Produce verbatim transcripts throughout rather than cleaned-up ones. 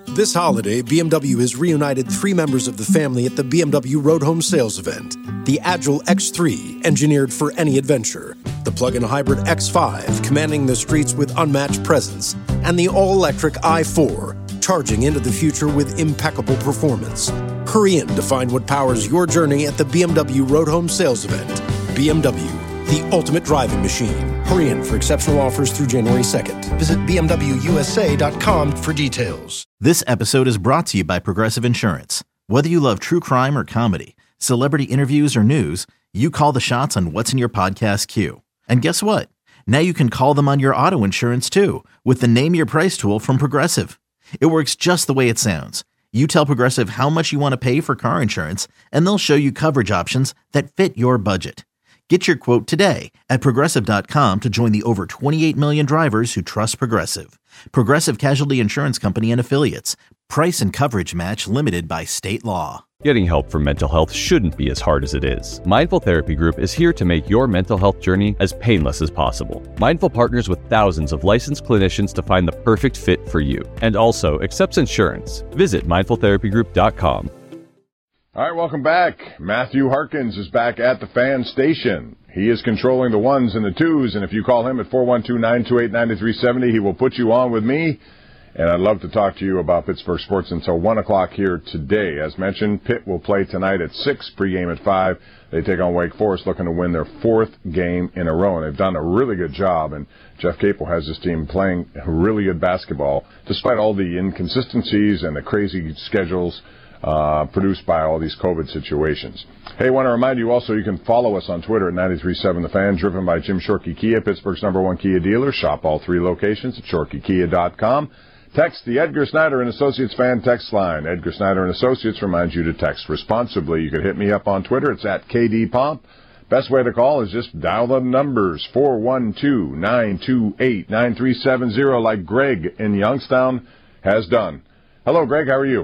This holiday, B M W has reunited three members of the family at the B M W Road Home Sales event. The Agile X three, engineered for any adventure. The plug-in hybrid X five, commanding the streets with unmatched presence. And the all-electric i four, charging into the future with impeccable performance. Hurry in to find what powers your journey at the B M W Road Home Sales event. B M W, the ultimate driving machine. Hurry in for exceptional offers through January second. Visit B M W U S A dot com for details. This episode is brought to you by Progressive Insurance. Whether you love true crime or comedy, celebrity interviews or news, you call the shots on what's in your podcast queue. And guess what? Now you can call them on your auto insurance too with the Name Your Price tool from Progressive. It works just the way it sounds. You tell Progressive how much you want to pay for car insurance, and they'll show you coverage options that fit your budget. Get your quote today at Progressive dot com to join the over twenty-eight million drivers who trust Progressive. Progressive Casualty Insurance Company and Affiliates. Price and coverage match limited by state law. Getting help for mental health shouldn't be as hard as it is. Mindful Therapy Group is here to make your mental health journey as painless as possible. Mindful partners with thousands of licensed clinicians to find the perfect fit for you, and also accepts insurance. Visit mindful therapy group dot com. All right, welcome back. Matthew Harkins is back at the fan station. He is controlling the ones and the twos, and if you call him at four one two, nine two eight, nine three seven zero, he will put you on with me. And I'd love to talk to you about Pittsburgh sports until one o'clock here today. As mentioned, Pitt will play tonight at six, pregame at five. They take on Wake Forest, looking to win their fourth game in a row. And they've done a really good job, and Jeff Capel has his team playing really good basketball, despite all the inconsistencies and the crazy schedules uh, produced by all these COVID situations. Hey, I want to remind you also you can follow us on Twitter at nine three seven The Fan, driven by Jim Shorkey Kia, Pittsburgh's number one Kia dealer. Shop all three locations at shorkey kia dot com. Text the Edgar Snyder and Associates fan text line. Edgar Snyder and Associates reminds you to text responsibly. You can hit me up on Twitter. It's at K D Pomp. Best way to call is just dial the numbers, four one two, nine two eight, nine three seven zero, like Greg in Youngstown has done. Hello, Greg. How are you?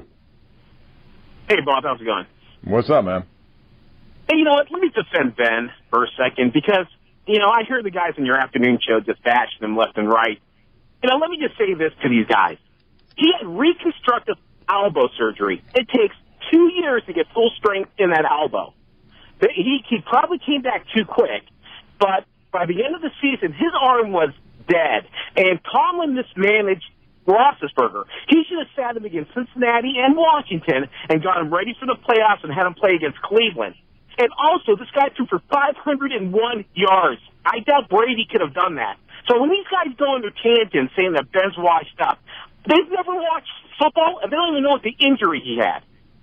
Hey, Bob. How's it going? What's up, man? Hey, you know what? Let me defend Ben for a second because, you know, I hear the guys in your afternoon show just bashing them left and right. You know, let me just say this to these guys. He had reconstructive elbow surgery. It takes two years to get full strength in that elbow. He, he probably came back too quick, but by the end of the season, his arm was dead. And Tomlin mismanaged Roethlisberger. He should have sat him against Cincinnati and Washington and got him ready for the playoffs and had him play against Cleveland. And also, this guy threw for five hundred one yards. I doubt Brady could have done that. So when these guys go into tangents saying that Ben's washed up, they've never watched football, and they don't even know what the injury he had.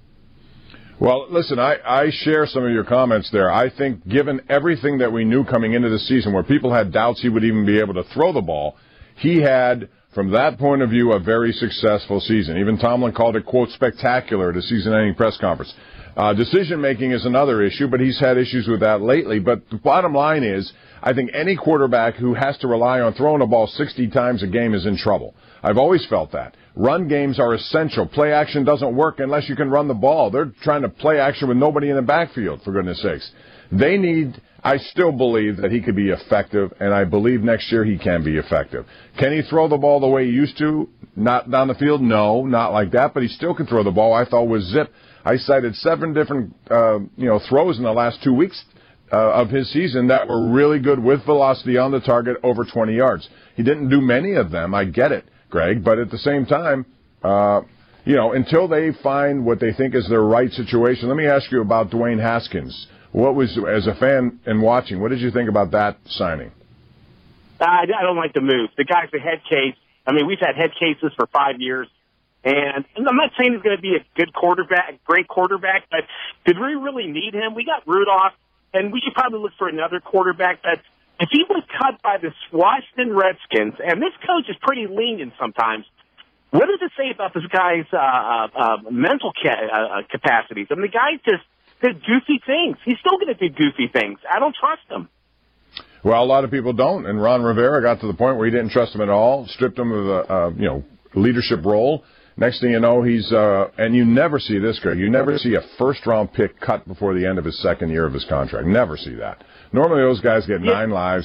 Well, listen, I, I share some of your comments there. I think given everything that we knew coming into the season, where people had doubts he would even be able to throw the ball, he had, from that point of view, a very successful season. Even Tomlin called it, quote, spectacular at a season-ending press conference. Uh, decision-making is another issue, but he's had issues with that lately. But the bottom line is, I think any quarterback who has to rely on throwing a ball sixty times a game is in trouble. I've always felt that. Run games are essential. Play action doesn't work unless you can run the ball. They're trying to play action with nobody in the backfield, for goodness sakes. They need, I still believe that he could be effective, and I believe next year he can be effective. Can he throw the ball the way he used to? Not down the field? No, not like that, but he still can throw the ball. I thought with zip. I cited seven different, uh, you know, throws in the last two weeks uh, of his season that were really good with velocity on the target over twenty yards. He didn't do many of them. I get it, Greg, but at the same time, uh, you know, until they find what they think is their right situation. Let me ask you about Dwayne Haskins. What was, as a fan and watching, what did you think about that signing? I, I don't like the move. The guy's a head case. I mean, we've had head cases for five years. And I'm not saying he's going to be a good quarterback, great quarterback, but did we really need him? We got Rudolph, and we should probably look for another quarterback. But if he was cut by the Washington Redskins, and this coach is pretty lenient sometimes, what does it say about this guy's uh, uh, uh, mental ca- uh, capacities? I mean, the guy just did goofy things. He's still going to do goofy things. I don't trust him. Well, a lot of people don't, and Ron Rivera got to the point where he didn't trust him at all, stripped him of a uh, you know leadership role. Next thing you know, he's, uh, and you never see this, Greg. You never see a first-round pick cut before the end of his second year of his contract. Never see that. Normally those guys get nine lives,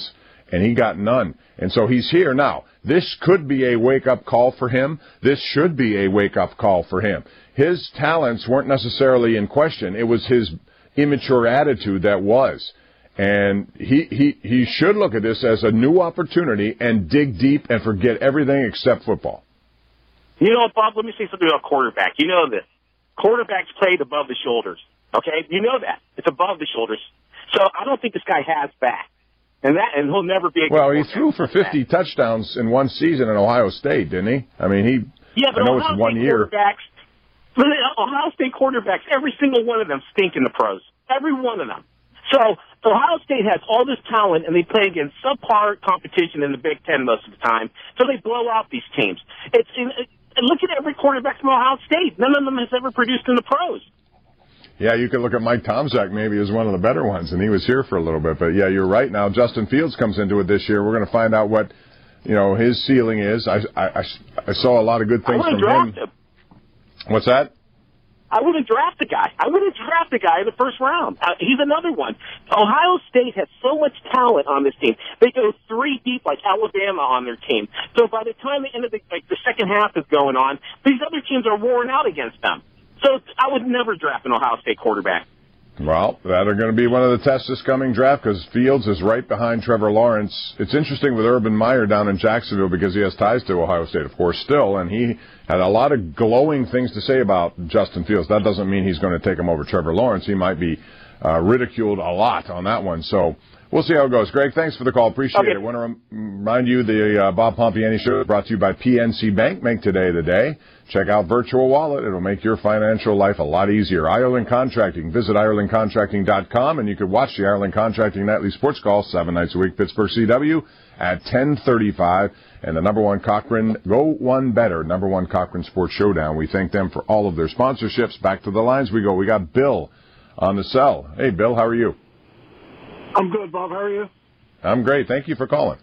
and he got none. And so he's here now. This could be a wake-up call for him. This should be a wake-up call for him. His talents weren't necessarily in question. It was his immature attitude that was. And he, he, he should look at this as a new opportunity and dig deep and forget everything except football. You know, Bob, let me say something about quarterback. You know this. Quarterbacks played above the shoulders, okay? You know that. It's above the shoulders. So I don't think this guy has back. And that, and he'll never be a good Well, he threw for fifty back. touchdowns in one season in Ohio State, didn't he? I mean, he, yeah, but I know Ohio it's one State year. Quarterbacks, Ohio State quarterbacks, every single one of them stink in the pros. Every one of them. So Ohio State has all this talent, and they play against subpar competition in the Big Ten most of the time, so they blow out these teams. It's it, Look at every quarterback from Ohio State. None of them has ever produced in the pros. Yeah, you could look at Mike Tomczak maybe as one of the better ones, and he was here for a little bit. But, yeah, you're right. Now Justin Fields comes into it this year. We're going to find out what, you know, his ceiling is. I, I, I saw a lot of good things from him. him. What's that? I wouldn't draft the guy. I wouldn't draft the guy in the first round. Uh, he's another one. Ohio State has so much talent on this team. They go three deep like Alabama on their team. So by the time the end of the, like, the second half is going on, these other teams are worn out against them. So I would never draft an Ohio State quarterback. Well, that are going to be one of the tests this coming draft because Fields is right behind Trevor Lawrence. It's interesting with Urban Meyer down in Jacksonville because he has ties to Ohio State, of course, still, and he had a lot of glowing things to say about Justin Fields. That doesn't mean he's going to take him over Trevor Lawrence. He might be uh, ridiculed a lot on that one. So we'll see how it goes. Greg, thanks for the call. Appreciate okay. it. I want to remind you the uh, Bob Pompiani Show is brought to you by P N C Bank. Make today the day. Check out Virtual Wallet. It'll make your financial life a lot easier. Ireland Contracting. Visit Ireland Contracting dot com, and you can watch the Ireland Contracting Nightly Sports Call seven nights a week, Pittsburgh C W, at ten thirty-five. And the number one Cochran, Go One Better, number one Cochran Sports Showdown. We thank them for all of their sponsorships. Back to the lines we go. We got Bill on the cell. Hey, Bill, how are you? I'm good, Bob. How are you? I'm great. Thank you for calling.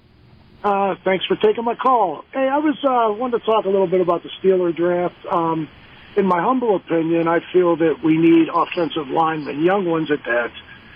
Uh, thanks for taking my call. Hey, I was uh, wanted to talk a little bit about the Steeler draft. Um, in my humble opinion, I feel that we need offensive linemen, young ones at that,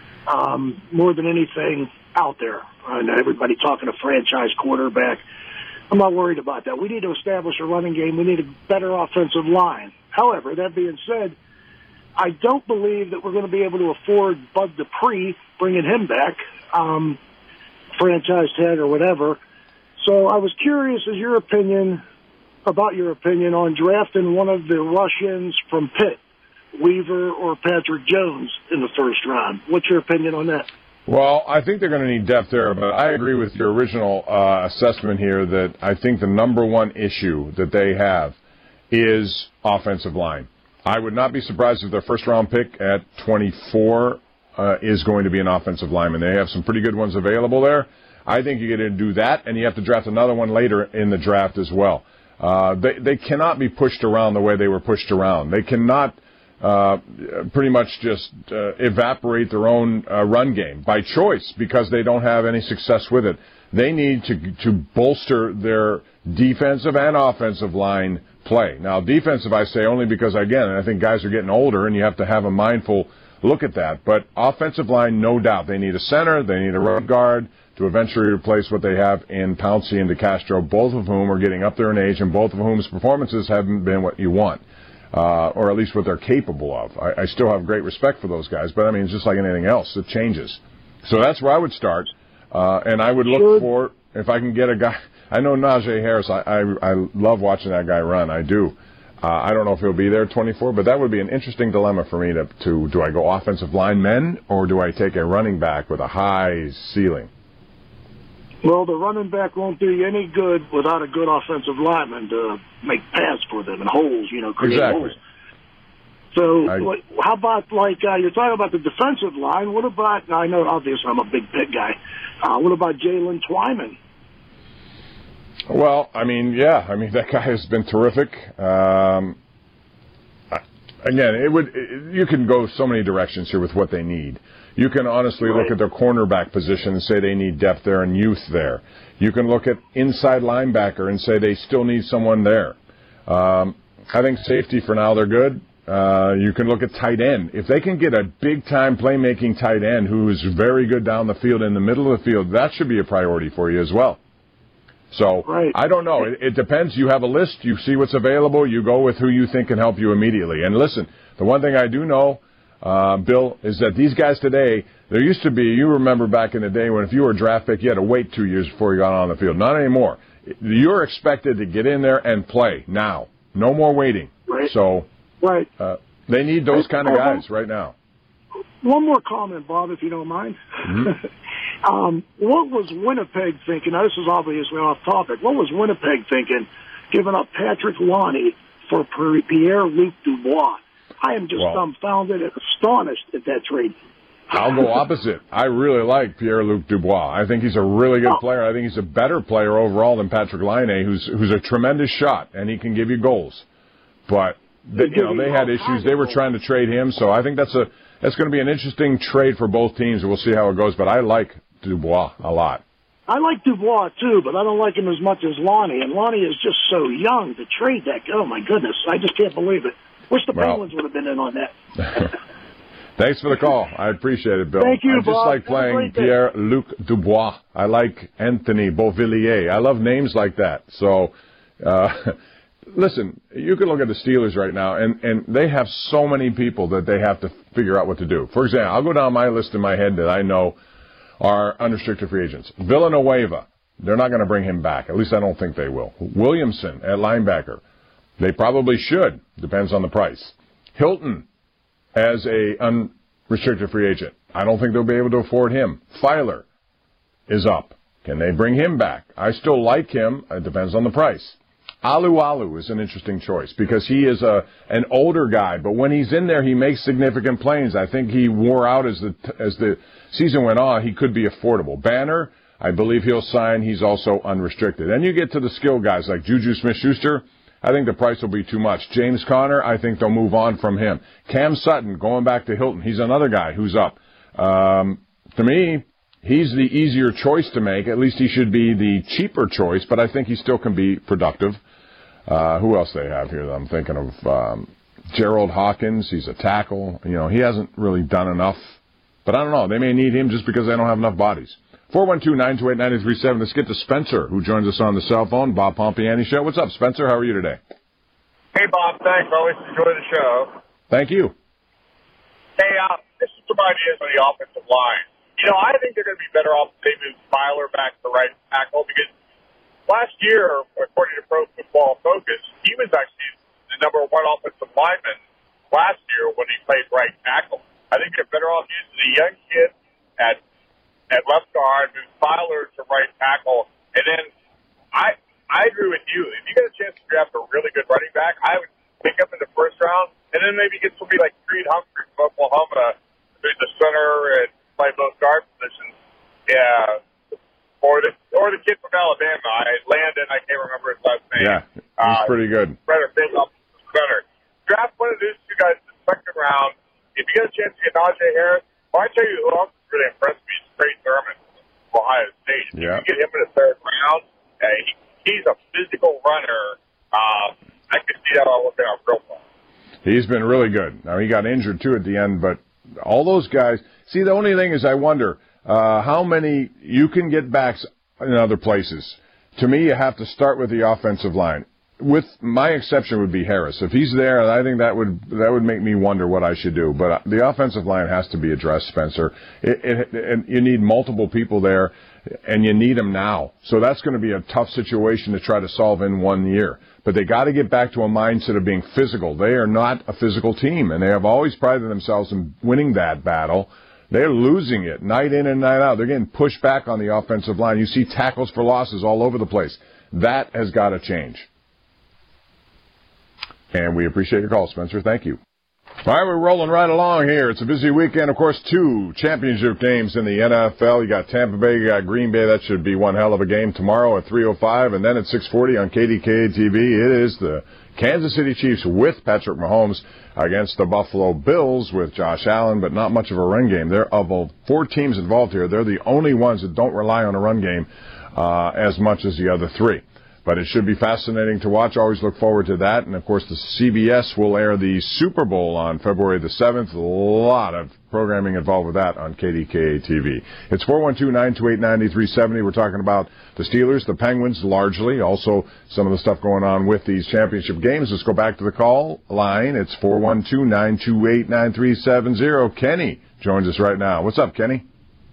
um, more than anything out there. And everybody talking a franchise quarterback. I'm not worried about that. We need to establish a running game. We need a better offensive line. However, that being said, I don't believe that we're going to be able to afford Bud Dupree, bringing him back, um, franchise tag or whatever. So I was curious as your opinion, about your opinion on drafting one of the Russians from Pitt, Weaver or Patrick Jones in the first round. What's your opinion on that? Well, I think they're going to need depth there, but I agree with your original uh, assessment here that I think the number one issue that they have is offensive line. I would not be surprised if their first-round pick at twenty-four uh, is going to be an offensive lineman. They have some pretty good ones available there. I think you're going to do that, and you have to draft another one later in the draft as well. Uh, they, they cannot be pushed around the way they were pushed around. They cannot uh, pretty much just uh, evaporate their own uh, run game by choice because they don't have any success with it. They need to to bolster their defensive and offensive line play. Now, defensive, I say only because, again, I think guys are getting older, and you have to have a mindful look at that. But offensive line, no doubt. They need a center. They need a right guard to eventually replace what they have in Pouncey and DeCastro, both of whom are getting up there in age and both of whom's performances haven't been what you want, uh, or at least what they're capable of. I, I still have great respect for those guys, but, I mean, it's just like anything else. It changes. So that's where I would start, uh, and I would look for, if I can get a guy, I know Najee Harris, I, I, I love watching that guy run, I do. Uh, I don't know if he'll be there at twenty-four, but that would be an interesting dilemma for me to, to do I go offensive linemen or do I take a running back with a high ceiling? Well, the running back won't do you any good without a good offensive lineman to make paths for them and holes, you know, create exactly. holes. So I, what, how about, like, uh, you're talking about the defensive line. What about, I know, obviously, I'm a big Pitt guy. Uh, what about Jalen Twyman? Well, I mean, yeah. I mean, that guy has been terrific. Um, again, it would it, you can go so many directions here with what they need. You can honestly right. look at their cornerback position and say they need depth there and youth there. You can look at inside linebacker and say they still need someone there. Um, I think safety for now, they're good. Uh, you can look at tight end. If they can get a big-time playmaking tight end who is very good down the field, in the middle of the field, that should be a priority for you as well. So, right. I don't know. It, it depends. You have a list. You see what's available. You go with who you think can help you immediately. And listen, the one thing I do know, uh, Bill, is that these guys today, there used to be, you remember back in the day when if you were a draft pick, you had to wait two years before you got on the field. Not anymore. You're expected to get in there and play now. No more waiting. Right. So, right. Uh, they need those kind of guys right now. One more comment, Bob, if you don't mind. Mm-hmm. um, what was Winnipeg thinking? Now, this is obviously off topic. What was Winnipeg thinking, giving up Patrick Lonnie for Pierre-Luc Dubois? I am just well, dumbfounded and astonished at that trade. I'll go opposite. I really like Pierre-Luc Dubois. I think he's a really good oh. player. I think he's a better player overall than Patrick Laine, who's who's a tremendous shot, and he can give you goals. But they, you know, they had issues. They were trying to trade him, so I think that's a that's going to be an interesting trade for both teams. We'll see how it goes. But I like Dubois a lot. I like Dubois too, but I don't like him as much as Lonnie. And Lonnie is just so young to trade that. Oh my goodness, I just can't believe it. Wish the well, Penguins would have been in on that. Thanks for the call. I appreciate it, Bill. Thank you, I just Bob. like playing Pierre-Luc Dubois. I like Anthony Beauvillier. I love names like that. So, uh, listen, you can look at the Steelers right now, and, and they have so many people that they have to figure out what to do. For example, I'll go down my list in my head that I know are unrestricted free agents. Villanueva, they're not going to bring him back. At least I don't think they will. Williamson at linebacker, they probably should. Depends on the price. Hilton as a unrestricted free agent. I don't think they'll be able to afford him. Filer is up. Can they bring him back? I still like him. It depends on the price. Alu Alu is an interesting choice because he is a an older guy, but when he's in there, he makes significant plays. I think he wore out as the as the season went on. He could be affordable. Banner, I believe he'll sign. He's also unrestricted. Then you get to the skill guys like Juju Smith-Schuster. I think the price will be too much. James Conner, I think they'll move on from him. Cam Sutton, going back to Hilton, he's another guy who's up. Um, to me, he's the easier choice to make. At least he should be the cheaper choice, but I think he still can be productive. Uh, who else they have here that I'm thinking of? Um, Gerald Hawkins, he's a tackle. You know, he hasn't really done enough. But I don't know. They may need him just because they don't have enough bodies. four one two, nine two eight, nine three seven. Let's get to Spencer, who joins us on the cell phone. Bob Pompiani Show. What's up, Spencer? How are you today? Hey, Bob. Thanks. Always enjoy the show. Thank you. Hey, uh, this is some ideas on the offensive line. You know, I think they're going to be better off if they move Filer back to right tackle because last year, according to Pro Football Focus, he was actually the number one offensive lineman last year when he played right tackle. I think they're better off using the young kid at at left guard, move Filer to right tackle, and then I I agree with you. If you get a chance to draft a really good running back, I would pick up in the first round, and then maybe get somebody like Creed Humphrey from Oklahoma who's the center and play both guard positions. Yeah. Or the or the kid from Alabama, I Landon, I can't remember his last name. Yeah, he's uh, pretty good. Better thing up center. Draft one of those two guys in the second round. If you get a chance to get Najee Harris, well, I tell you who else has really impressed me is Trey Sermon from Ohio State. If yeah. you get him in the third round, uh, he, he's a physical runner. Uh, I could see that all working out real well. He's been really good. Now, he got injured, too, at the end, but all those guys. See, the only thing is I wonder uh, how many you can get backs in other places. To me, you have to start with the offensive line. With my exception would be Harris. If he's there, I think that would that would make me wonder what I should do. But the offensive line has to be addressed, Spencer. It, it, and you need multiple people there, and you need them now. So that's going to be a tough situation to try to solve in one year. But they got to get back to a mindset of being physical. They are not a physical team, and they have always prided themselves in winning that battle. They're losing it night in and night out. They're getting pushed back on the offensive line. You see tackles for losses all over the place. That has got to change. And we appreciate your call, Spencer. Thank you. All right, we're rolling right along here. It's a busy weekend. Of course, two championship games in the N F L. You got Tampa Bay, you got Green Bay. That should be one hell of a game tomorrow at three oh five. And then at six forty on K D K A T V, it is the Kansas City Chiefs with Patrick Mahomes against the Buffalo Bills with Josh Allen, but not much of a run game. They're of all four teams involved here, they're the only ones that don't rely on a run game uh, as much as the other three. But it should be fascinating to watch. Always look forward to that. And, of course, the C B S will air the Super Bowl on February the seventh. A lot of programming involved with that on K D K A T V. It's four one two, nine two eight, nine three seven zero. We're talking about the Steelers, the Penguins largely, also some of the stuff going on with these championship games. Let's go back to the call line. It's four one two, nine two eight, nine three seven zero. Kenny joins us right now. What's up, Kenny?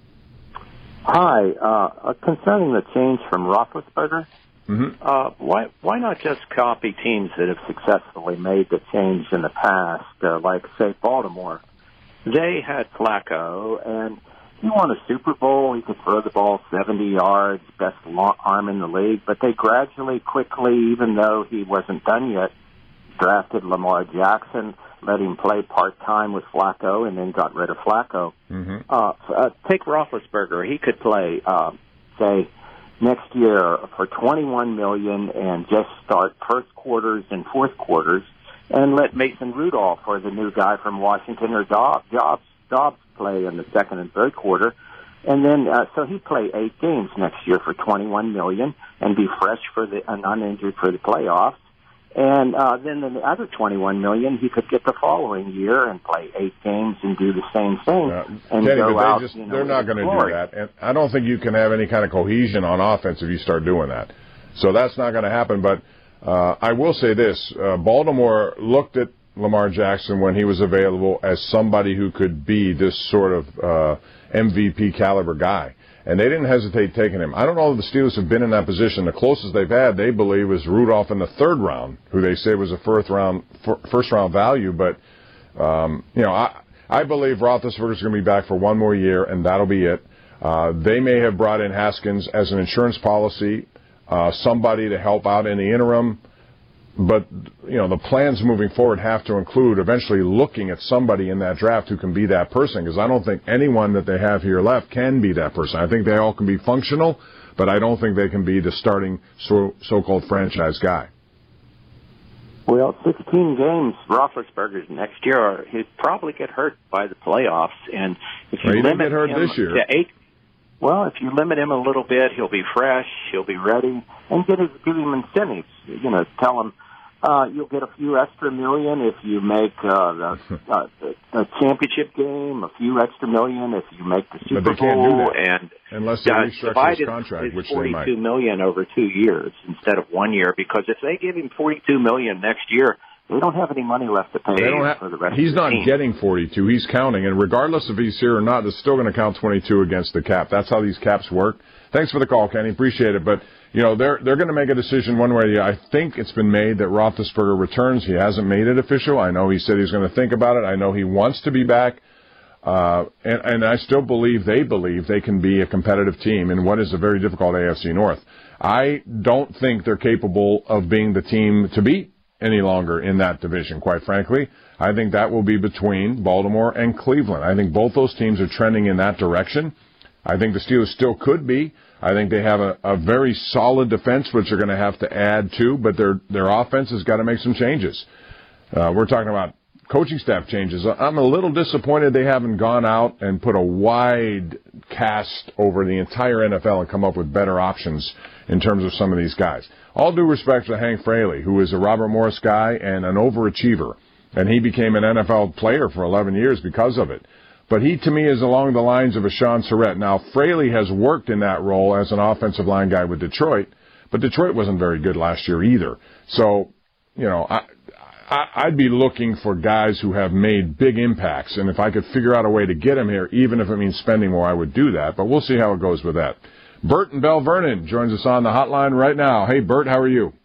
Hi. Uh, concerning the change from Roethlisberger, Mm-hmm. Uh, why why not just copy teams that have successfully made the change in the past, uh, like, say, Baltimore? They had Flacco, and he won a Super Bowl. He could throw the ball seventy yards, best long arm in the league. But they gradually, quickly, even though he wasn't done yet, drafted Lamar Jackson, let him play part-time with Flacco, and then got rid of Flacco. Mm-hmm. Uh, uh, take Roethlisberger. He could play, uh, say, next year for twenty-one million dollars and just start first quarters and fourth quarters, and let Mason Rudolph or the new guy from Washington or Dobbs, Dobbs, Dobbs play in the second and third quarter. And then, uh, so he'd play eight games next year for twenty-one million dollars and be fresh for the, and uninjured for the playoffs. And uh, then the other twenty-one million dollars he could get the following year and play eight games and do the same thing. Uh, and Kenny, go but they out, just, you know, they're not going to do that. And I don't think you can have any kind of cohesion on offense if you start doing that. So that's not going to happen. But uh, I will say this. Uh, Baltimore looked at Lamar Jackson when he was available as somebody who could be this sort of uh, M V P caliber guy. And they didn't hesitate taking him. I don't know if the Steelers have been in that position. The closest they've had, they believe, is Rudolph in the third round, who they say was a first round first round value. But um, you know, I I believe Roethlisberger's going to be back for one more year, and that'll be it. Uh, they may have brought in Haskins as an insurance policy, uh, somebody to help out in the interim. But, you know, the plans moving forward have to include eventually looking at somebody in that draft who can be that person, because I don't think anyone that they have here left can be that person. I think they all can be functional, but I don't think they can be the starting so, so-called franchise guy. Well, sixteen games, Roethlisberger's next year, he'd probably get hurt by the playoffs. And if you well, he limit didn't get hurt him this year. to eight, well, if you limit him a little bit, he'll be fresh, he'll be ready, and get his, give him incentives. You know, tell him, Uh, you'll get a few extra million if you make uh, the, uh, the, the championship game, a few extra million if you make the Super but they can't Bowl, do that and unless they uh, restructure his contract, which they might. forty-two million over two years instead of one year, because if they give him forty-two million next year, they don't have any money left to pay They don't have, for the rest he's of the not team. getting forty-two. He's counting, and regardless if he's here or not, it's still going to count twenty-two against the cap. That's how these caps work. Thanks for the call, Kenny. Appreciate it. But, you know, they're they're going to make a decision one way or the other. I think it's been made that Roethlisberger returns. He hasn't made it official. I know he said he's going to think about it. I know he wants to be back. Uh, and, and I still believe they believe they can be a competitive team in what is a very difficult A F C North. I don't think they're capable of being the team to beat any longer in that division, quite frankly. I think that will be between Baltimore and Cleveland. I think both those teams are trending in that direction. I think the Steelers still could be. I think they have a, a very solid defense, which they're going to have to add to, but their their offense has got to make some changes. Uh, we're talking about coaching staff changes. I'm a little disappointed they haven't gone out and put a wide cast over the entire N F L and come up with better options in terms of some of these guys. All due respect to Hank Fraley, who is a Robert Morris guy and an overachiever, and he became an N F L player for eleven years because of it. But he, to me, is along the lines of a Sean Surratt. Now, Fraley has worked in that role as an offensive line guy with Detroit, but Detroit wasn't very good last year either. So, you know, I, I, I'd be looking for guys who have made big impacts, and if I could figure out a way to get them here, even if it means spending more, I would do that. But we'll see how it goes with that. Bert in Bell Vernon joins us on the hotline right now. Hey, Bert, how are you?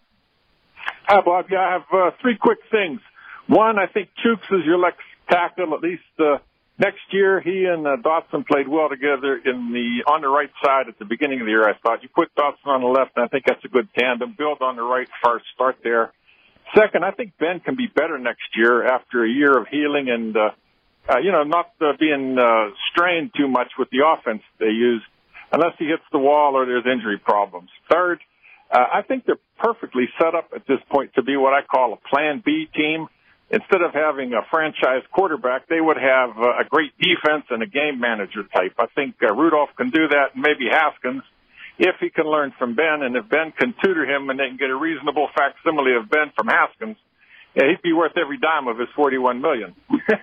Hi, Bob. Yeah, I have uh, three quick things. One, I think Chooks is your left tackle, at least uh, next year. He and uh, Dotson played well together in the on the right side at the beginning of the year, I thought. You put Dotson on the left, and I think that's a good tandem. Build on the right first, start there. Second, I think Ben can be better next year after a year of healing and, uh, uh, you know, not uh, being uh, strained too much with the offense they use, unless he hits the wall or there's injury problems. Third, uh, I think they're perfectly set up at this point to be what I call a Plan B team. Instead of having a franchise quarterback, they would have uh, a great defense and a game manager type. I think uh, Rudolph can do that, and maybe Haskins. if he can learn from Ben, and if Ben can tutor him and they can get a reasonable facsimile of Ben from Haskins, yeah, he'd be worth every dime of his forty-one million dollars.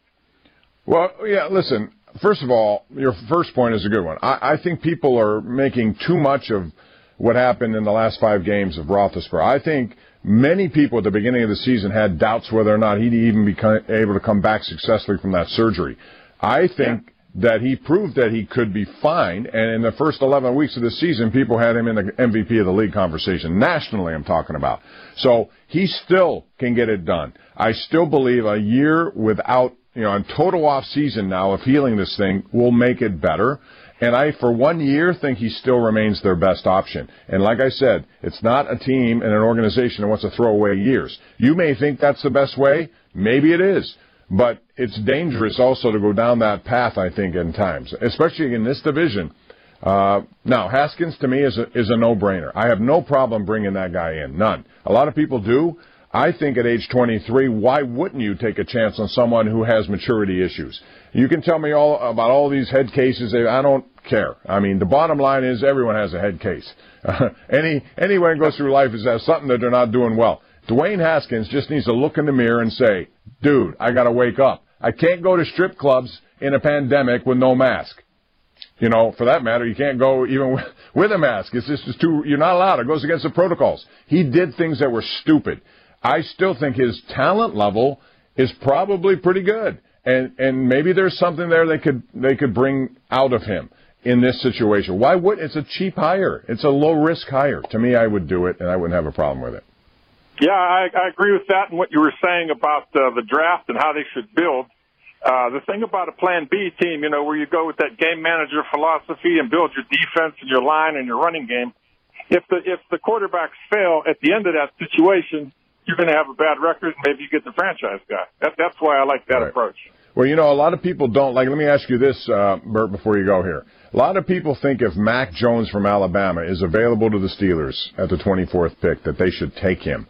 Well, yeah, listen, first of all, your first point is a good one. I, I think people are making too much of what happened in the last five games of Roethlisberger. I think many people at the beginning of the season had doubts whether or not he'd even be able to come back successfully from that surgery. I think yeah. that he proved that he could be fine, and in the first eleven weeks of the season, people had him in the M V P of the league conversation. Nationally, I'm talking about. So he still can get it done. I still believe a year without, you know, a total off season now of healing this thing will make it better. And I, for one year, think he still remains their best option. And like I said, it's not a team and an organization that wants to throw away years. You may think that's the best way. Maybe it is. But it's dangerous also to go down that path, I think, in times, especially in this division. Uh, now, Haskins, to me, is a, is a no-brainer. I have no problem bringing that guy in. None. A lot of people do. I think at age twenty-three, why wouldn't you take a chance on someone who has maturity issues? You can tell me all about all these head cases. I don't care. I mean, the bottom line is everyone has a head case. Uh, any anyone who goes through life is has something that they're not doing well. Dwayne Haskins just needs to look in the mirror and say, dude, I got to wake up. I can't go to strip clubs in a pandemic with no mask. You know, for that matter, you can't go even with, with a mask. It's just it's too, you're not allowed. It goes against the protocols. He did things that were stupid. I still think his talent level is probably pretty good. And and maybe there's something there they could they could bring out of him in this situation. Why would it's a cheap hire? It's a low risk hire. To me, I would do it, and I wouldn't have a problem with it. Yeah, I, I agree with that and what you were saying about uh, the draft and how they should build. Uh, the thing about a Plan B team, you know, where you go with that game manager philosophy and build your defense and your line and your running game. If the if the quarterbacks fail at the end of that situation, you're going to have a bad record. Maybe you get the franchise guy. That, that's why I like that right. approach. Well, you know, a lot of people don't like. Let me ask you this, uh, Bert, before you go here. A lot of people think if Mac Jones from Alabama is available to the Steelers at the twenty-fourth pick, that they should take him.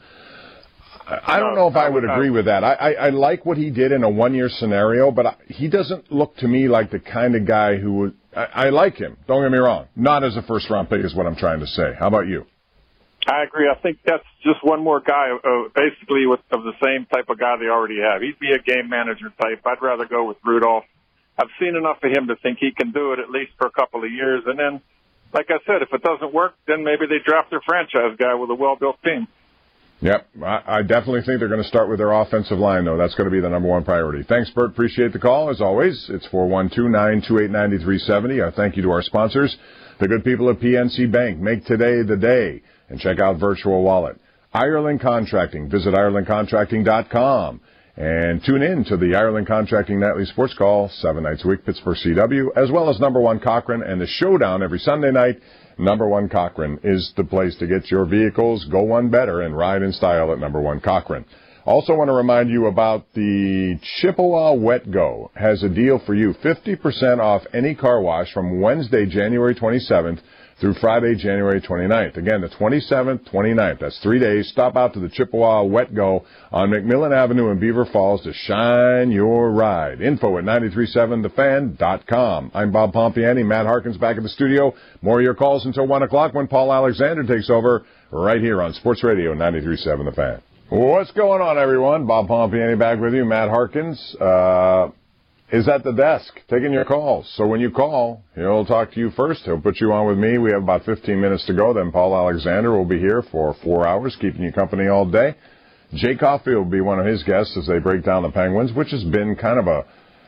I don't know if I would agree with that. I, I, I like what he did in a one-year scenario, but I, he doesn't look to me like the kind of guy who would. I, I like him. Don't get me wrong. Not as a first-round pick is what I'm trying to say. How about you? I agree. I think that's just one more guy, uh, basically, with, of the same type of guy they already have. He'd be a game manager type. I'd rather go with Rudolph. I've seen enough of him to think he can do it at least for a couple of years. And then, like I said, if it doesn't work, then maybe they draft their franchise guy with a well-built team. Yep. I, I definitely think they're going to start with their offensive line, though. That's going to be the number one priority. Thanks, Bert. Appreciate the call, as always. It's four one two, nine two eight, nine three seven zero. Our thank you to our sponsors, the good people at P N C Bank. Make today the day. And check out Virtual Wallet. Ireland Contracting. Visit Ireland Contracting dot com. And tune in to the Ireland Contracting Nightly Sports Call, seven nights a week, Pittsburgh C W, as well as Number One Cochrane and the Showdown every Sunday night. Number One Cochrane is the place to get your vehicles, go one better, and ride in style at Number One Cochrane. Also want to remind you about the Chippewa Wet Go has a deal for you, fifty percent off any car wash from Wednesday, January twenty-seventh through Friday, January twenty-ninth. Again, the twenty-seventh, twenty-ninth. That's three days. Stop out to the Chippewa Wet Go on McMillan Avenue in Beaver Falls to shine your ride. Info at nine three seven the fan dot com. I'm Bob Pompiani. Matt Harkins back in the studio. More of your calls until one o'clock when Paul Alexander takes over right here on Sports Radio ninety-three point seven The Fan. What's going on, everyone? Bob Pompiani back with you. Matt Harkins uh, is at the desk taking your calls. So when you call, he'll talk to you first. He'll put you on with me. We have about fifteen minutes to go. Then Paul Alexander will be here for four hours, keeping you company all day. Jay Caulfield will be one of his guests as they break down the Penguins, which has been kind of a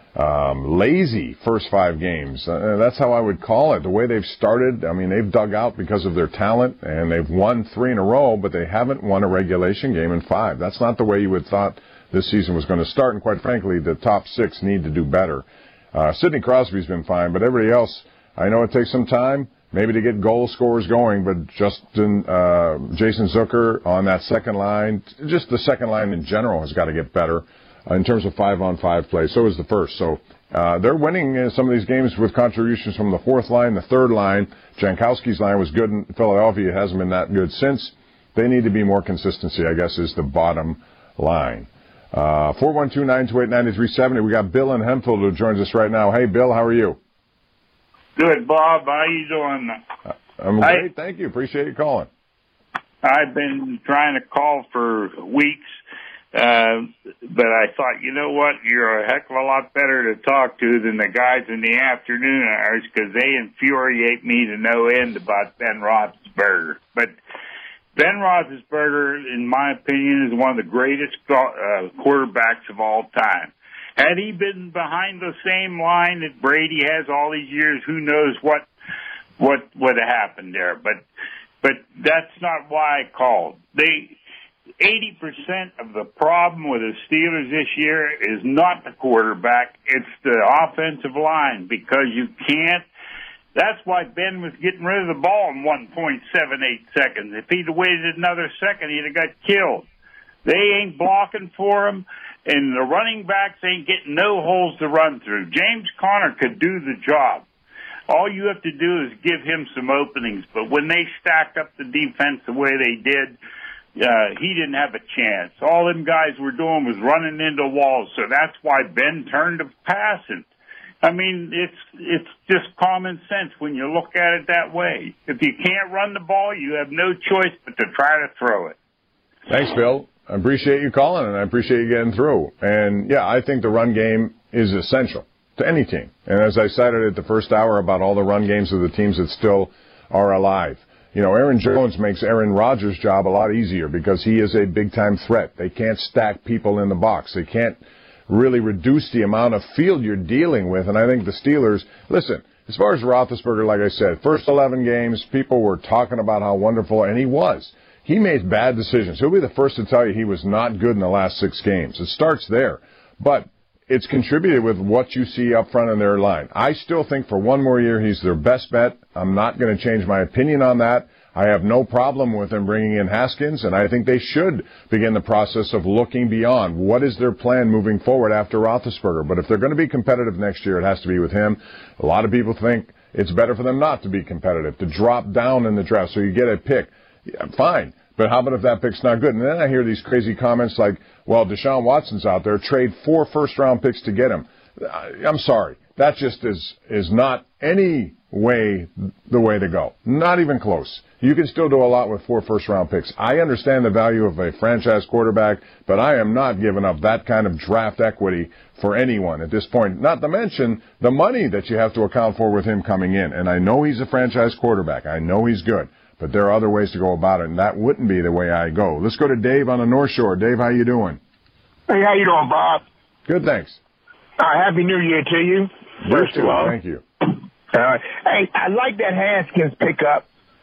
um, lazy first five games. Uh, that's how I would call it. The way they've started, I mean, they've dug out because of their talent, and they've won three in a row, but they haven't won a regulation game in five. That's not the way you would thought this season was going to start, and quite frankly, the top six need to do better. Uh, Sidney Crosby's been fine, but everybody else, I know it takes some time, maybe to get goal scorers going, but Justin, uh, Jason Zucker on that second line, just the second line in general has got to get better uh, in terms of five-on-five play. So is the first. So uh, they're winning uh, some of these games with contributions from the fourth line, the third line. Jankowski's line was good in Philadelphia. It hasn't been that good since. They need to be more consistency, I guess, is the bottom line. Uh, four one two, nine two eight, nine three seven zero. We got Bill in Hempfield who joins us right now. Hey, Bill, how are you? Good, Bob. How you doing? Uh, I'm great. Thank you. Appreciate you calling. I've been trying to call for weeks, uh, but I thought, you know what, you're a heck of a lot better to talk to than the guys in the afternoon hours because they infuriate me to no end about Ben Roethlisberger. But Ben Roethlisberger, in my opinion, is one of the greatest uh, quarterbacks of all time. Had he been behind the same line that Brady has all these years, who knows what what would have happened there. But but that's not why I called. They eighty percent of the problem with the Steelers this year is not the quarterback, it's the offensive line, because you can't. That's why Ben was getting rid of the ball in one point seven eight seconds. If he'd waited another second, he'd have got killed. They ain't blocking for him, and the running backs ain't getting no holes to run through. James Conner could do the job. All you have to do is give him some openings. But when they stacked up the defense the way they did, uh, he didn't have a chance. All them guys were doing was running into walls, so that's why Ben turned to passing. I mean, it's it's just common sense when you look at it that way. If you can't run the ball, you have no choice but to try to throw it. Thanks, Bill. I appreciate you calling, and I appreciate you getting through. And, yeah, I think the run game is essential to any team. And as I cited at the first hour about all the run games of the teams that still are alive, you know, Aaron Jones makes Aaron Rodgers' job a lot easier because he is a big-time threat. They can't stack people in the box. They can't really reduce the amount of field you're dealing with. And I think the Steelers, listen, as far as Roethlisberger, like I said, first eleven games, people were talking about how wonderful, and he was. He made bad decisions. He'll be the first to tell you he was not good in the last six games. It starts there. But it's contributed with what you see up front in their line. I still think for one more year he's their best bet. I'm not going to change my opinion on that. I have no problem with them bringing in Haskins, and I think they should begin the process of looking beyond. What is their plan moving forward after Roethlisberger? But if they're going to be competitive next year, it has to be with him. A lot of people think it's better for them not to be competitive, to drop down in the draft so you get a pick. Yeah, fine. But how about if that pick's not good? And then I hear these crazy comments like, well, Deshaun Watson's out there, trade four first-round picks to get him. I'm sorry. That just is is not any way the way to go. Not even close. You can still do a lot with four first-round picks. I understand the value of a franchise quarterback, but I am not giving up that kind of draft equity for anyone at this point. Not to mention the money that you have to account for with him coming in. And I know he's a franchise quarterback. I know he's good. But there are other ways to go about it, and that wouldn't be the way I go. Let's go to Dave on the North Shore. Dave, how you doing? Hey, how you doing, Bob? Good, thanks. Uh, Happy New Year to you. First of all, thank you. Uh, hey, I like that Haskins pickup.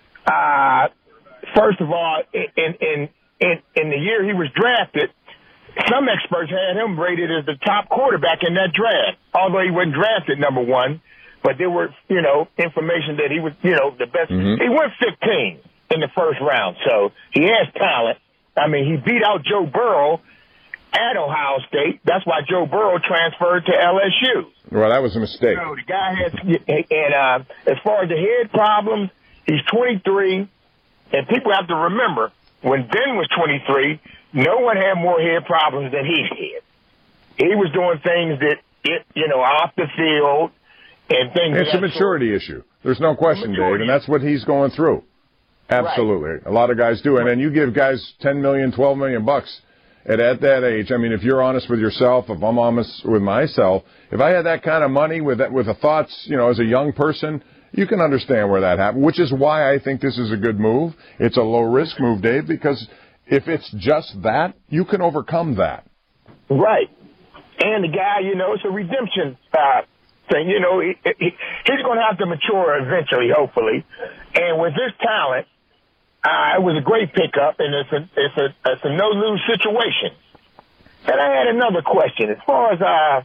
Uh, first of all, in in in in the year he was drafted, some experts had him rated as the top quarterback in that draft, although he wasn't drafted number one. But there were, you know, information that he was, you know, the best. Mm-hmm. He went fifteen in the first round, so he has talent. I mean, he beat out Joe Burrow at Ohio State. That's why Joe Burrow transferred to L S U. Well, that was a mistake. You know, the guy has, and uh, as far as the head problems, he's twenty-three, and people have to remember, when Ben was twenty-three, no one had more head problems than he did. He was doing things that, it, you know, off the field, and things. It's a maturity sort. issue. There's no question, Dave, and that's what he's going through. Absolutely. Right. A lot of guys do. And then you give guys ten million, twelve million bucks at, at that age. I mean, if you're honest with yourself, if I'm honest with myself, if I had that kind of money with that, with the thoughts, you know, as a young person, you can understand where that happened, which is why I think this is a good move. It's a low-risk move, Dave, because if it's just that, you can overcome that. Right. And the guy, you know, it's a redemption uh thing. You know, he, he, he's going to have to mature eventually, hopefully. And with his talent, uh, it was a great pickup, and it's a it's a it's a no-lose situation. And I had another question. As far as uh,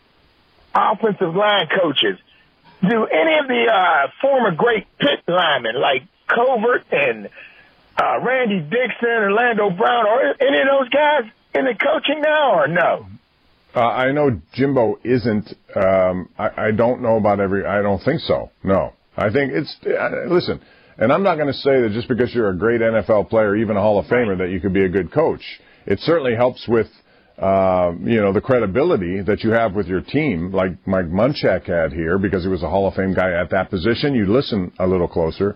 offensive line coaches, do any of the uh, former great Pitt linemen, like Covert and uh, Randy Dixon, Orlando Brown, or any of those guys in the coaching now, or no? Uh, I know Jimbo isn't. Um, I, I don't know about every. I don't think so. No, I think it's. Uh, listen, and I'm not going to say that just because you're a great N F L player, even a Hall of Famer, that you could be a good coach. It certainly helps with, uh, you know, the credibility that you have with your team, like Mike Munchak had here, because he was a Hall of Fame guy at that position. You listen a little closer.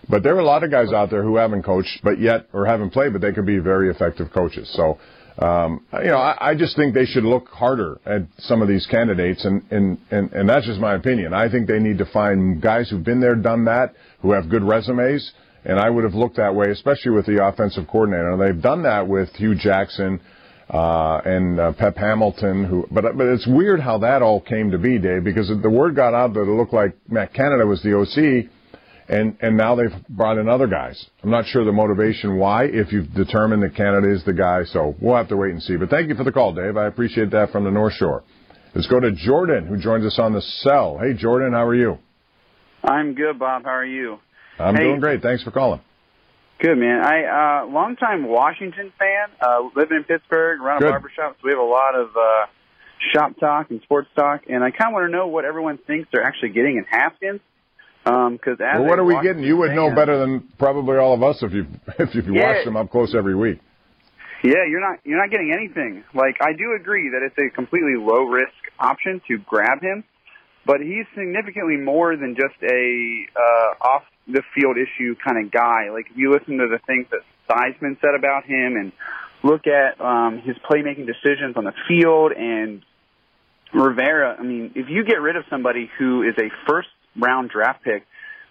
But there are a lot of guys out there who haven't coached, but yet, or haven't played, but they could be very effective coaches. So, um, you know, I, I just think they should look harder at some of these candidates, and, and, and, and that's just my opinion. I think they need to find guys who've been there, done that, who have good resumes, and I would have looked that way, especially with the offensive coordinator. They've done that with Hugh Jackson uh, and uh, Pep Hamilton. Who, but but it's weird how that all came to be, Dave, because the word got out that it looked like Matt Canada was the O C. And and now they've brought in other guys. I'm not sure the motivation why, if you've determined that Canada is the guy. So we'll have to wait and see. But thank you for the call, Dave. I appreciate that from the North Shore. Let's go to Jordan, who joins us on the cell. Hey, Jordan, how are you? I'm good, Bob. How are you? I'm hey, doing great. Thanks for calling. Good, man. I uh, longtime Washington fan, uh, living in Pittsburgh, run a Good. barbershop, so we have a lot of uh, shop talk and sports talk. And I kind of want to know what everyone thinks they're actually getting in Haskins. Um, cause as well, what are we Washington getting? You would fan, know better than probably all of us if you if you yeah. watch them up close every week. Yeah, you're not you're not getting anything. Like, I do agree that it's a completely low risk option to grab him, but he's significantly more than just a uh, off the field issue kind of guy. Like, if you listen to the things that Theismann said about him and look at um, his playmaking decisions on the field and Rivera, I mean, if you get rid of somebody who is a first round draft pick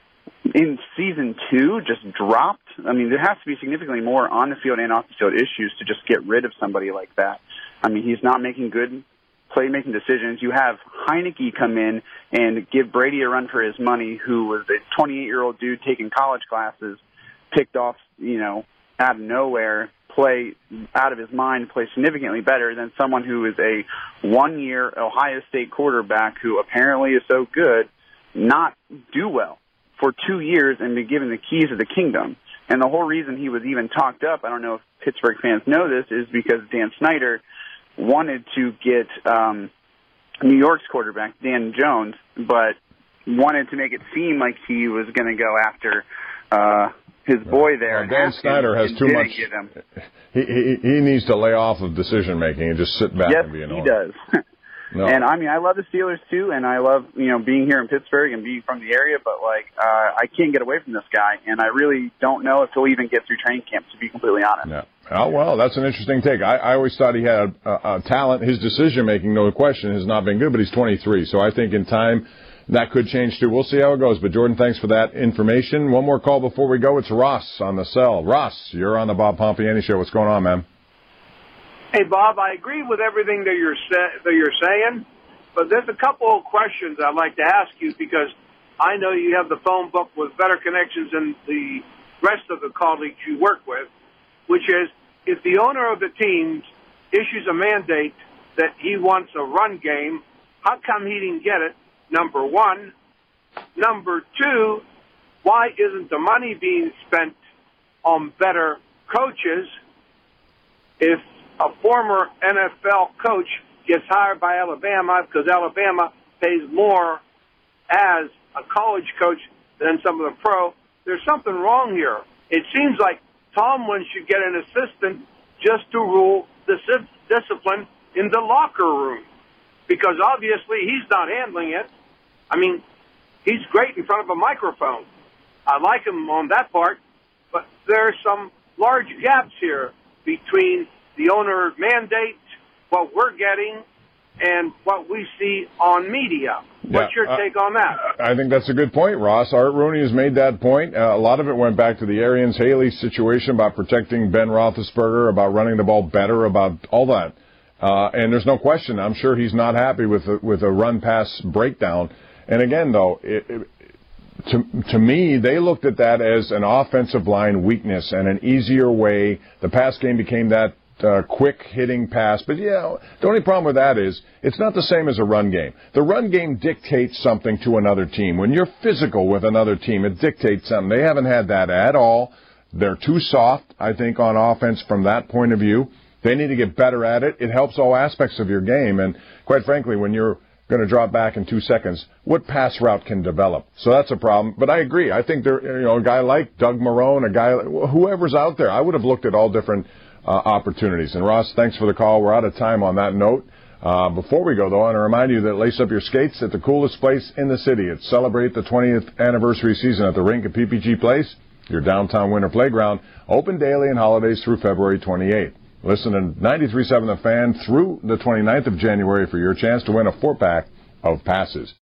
in season two, just dropped. I mean, there has to be significantly more on the field and off the field issues to just get rid of somebody like that. I mean, he's not making good playmaking decisions. You have Heineke come in and give Brady a run for his money, who was a twenty-eight-year-old dude taking college classes, picked off, you know, out of nowhere, play out of his mind, play significantly better than someone who is a one-year Ohio State quarterback who apparently is so good, not do well for two years and be given the keys of the kingdom. And the whole reason he was even talked up, I don't know if Pittsburgh fans know this, is because Dan Snyder wanted to get um, New York's quarterback, Dan Jones, but wanted to make it seem like he was going to go after uh, his boy there. Well, Dan Snyder has too much. He, he he needs to lay off of decision making and just sit back yes, and be an he owner. does. No. And I mean, I love the Steelers too, and I love, you know, being here in Pittsburgh and being from the area. But like, uh, I can't get away from this guy, and I really don't know if he'll even get through training camp, to be completely honest. Yeah. Oh well, that's an interesting take. I, I always thought he had a, a, a talent. His decision making, no question, has not been good. But he's twenty-three, so I think in time that could change too. We'll see how it goes. But Jordan, thanks for that information. One more call before we go. It's Ross on the cell. Ross, you're on the Bob Pompiani Show. What's going on, man? Hey, Bob, I agree with everything that you're sa- that you're saying. But there's a couple of questions I'd like to ask you, because I know you have the phone book with better connections than the rest of the colleagues you work with, which is, if the owner of the team issues a mandate that he wants a run game, how come he didn't get it, number one? Number two, why isn't the money being spent on better coaches? If a former N F L coach gets hired by Alabama because Alabama pays more as a college coach than some of the pro, there's something wrong here. It seems like Tomlin should get an assistant just to rule the discipline in the locker room, because obviously he's not handling it. I mean, he's great in front of a microphone. I like him on that part, but there are some large gaps here between the owner mandate, what we're getting, and what we see on media. What's Yeah, your take uh, on that? I think that's a good point, Ross. Art Rooney has made that point. Uh, a lot of it went back to the Arians-Haley situation about protecting Ben Roethlisberger, about running the ball better, about all that. Uh, and there's no question, I'm sure he's not happy with a, with a run-pass breakdown. And again, though, it, it, to, to me, they looked at that as an offensive line weakness and an easier way. The pass game became that Uh, quick hitting pass. But, yeah, the only problem with that is it's not the same as a run game. The run game dictates something to another team. When you're physical with another team, it dictates something. They haven't had that at all. They're too soft, I think, on offense from that point of view. They need to get better at it. It helps all aspects of your game. And, quite frankly, when you're going to drop back in two seconds, what pass route can develop? So that's a problem. But I agree. I think there, you know, a guy like Doug Marrone, a guy, whoever's out there, I would have looked at all different Uh, opportunities. And Ross, thanks for the call. We're out of time on that note. Uh, before we go, though, I want to remind you that lace up your skates at the coolest place in the city. It's Celebrate the twentieth anniversary season at the rink at P P G Place. your downtown winter playground, open daily and holidays through February twenty-eighth. Listen to ninety-three point seven The Fan through the twenty-ninth of January for your chance to win a four-pack of passes.